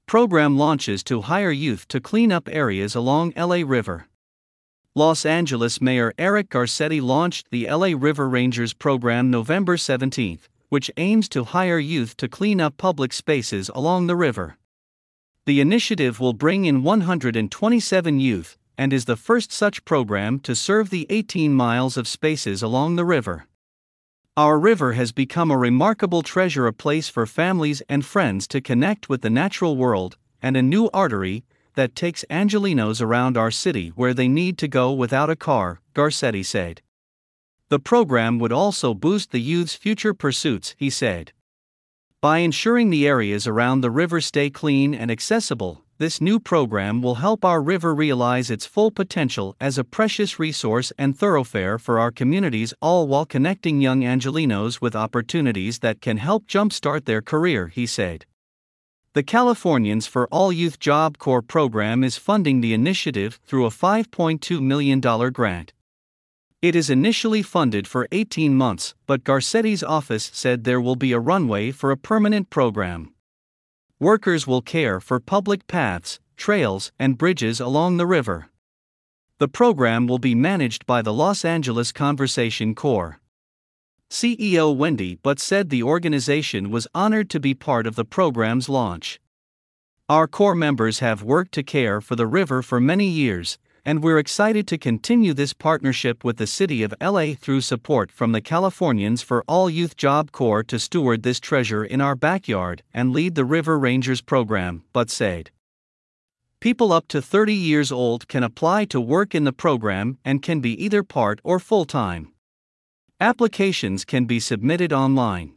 Program launches to hire youth to clean up areas along LA River. Los Angeles Mayor Eric Garcetti launched the LA River Rangers program November 17, which aims to hire youth to clean up public spaces along the river. The initiative will bring in 127 youth, and is the first such program to serve the 18 miles of spaces along the river. Our river has become a remarkable treasure, a place for families and friends to connect with the natural world, and a new artery that takes Angelenos around our city where they need to go without a car, Garcetti said. The program would also boost the youth's future pursuits, he said. By ensuring the areas around the river stay clean and accessible, this new program will help our river realize its full potential as a precious resource and thoroughfare for our communities, all while connecting young Angelenos with opportunities that can help jumpstart their career, he said. The Californians for All Youth Job Corps program is funding the initiative through a $5.2 million grant. It is initially funded for 18 months, but Garcetti's office said there will be a runway for a permanent program. Workers will care for public paths, trails, and bridges along the river. The program will be managed by the Los Angeles Conservation Corps. CEO Wendy Butt said the organization was honored to be part of the program's launch. Our Corps members have worked to care for the river for many years, and we're excited to continue this partnership with the City of LA through support from the Californians for All Youth Job Corps to steward this treasure in our backyard and lead the River Rangers program, Butt said. People up to 30 years old can apply to work in the program and can be either part or full-time. Applications can be submitted online.